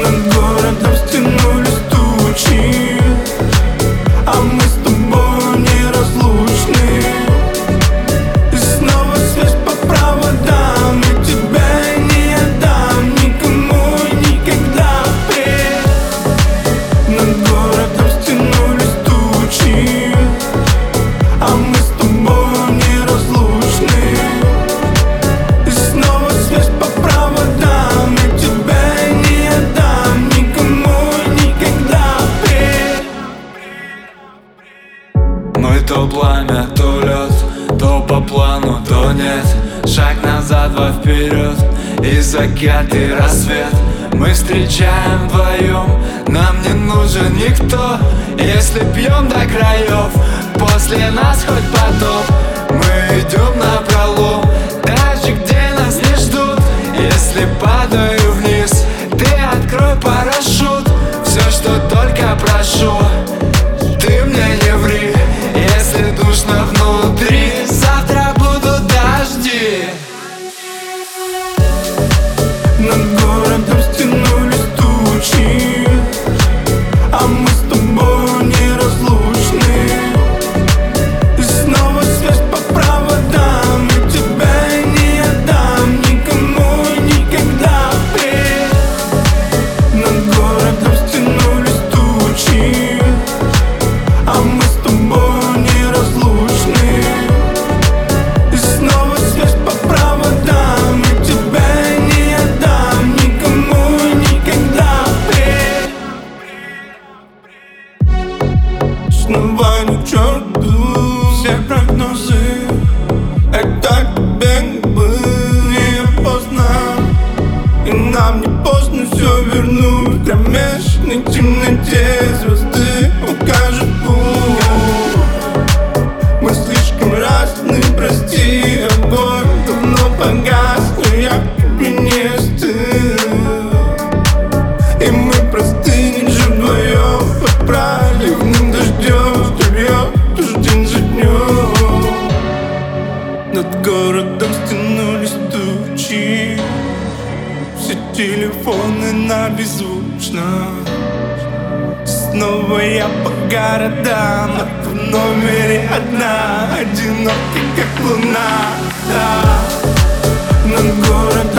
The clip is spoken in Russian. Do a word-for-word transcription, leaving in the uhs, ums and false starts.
Над городом стянулись тучи, а мы с тобой неразлучны. И снова связь по проводам, и тебя не отдам никому никогда. Над городом стянулись тучи, а мы с тобой неразлучны. И снова связь по проводам, и тебя не отдам никому никогда. Мы то пламя, то лед, то по плану, то нет. Шаг назад, два вперед, и закат, и рассвет. Мы встречаем вдвоем, нам не нужен никто. Если пьем до краев, после нас хоть потоп. Мы идем напролом, даже где нас не ждут. Если падаю вниз, ты открой парашют. Все, что только прошу, ты мне не ври. Если душно внутри, завтра будут дожди. Над городом стянулись тучи, а мы с тобой неразлучны. И снова связь по проводам, и тебя не отдам никому никогда. Над городом стянулись тучи, а мы с тобой неразлучны. И снова связь по проводам, и тебя не отдам никому никогда. Снова ни к черту все прогнозы, это тебе было не поздно. И нам не поздно все вернуть. В кромешной темноте звезды укажут путь. Мы слишком разные, прости, огонь давно погас, но я к тебе не остыл. И мы простынем же вдвоем под проливным дождем, что льет уж день за днем. Над городом стянулись тучи, все телефоны на беззвучно. Снова я по городам, а ты в номере одна, одинокий как луна. Да. Над городом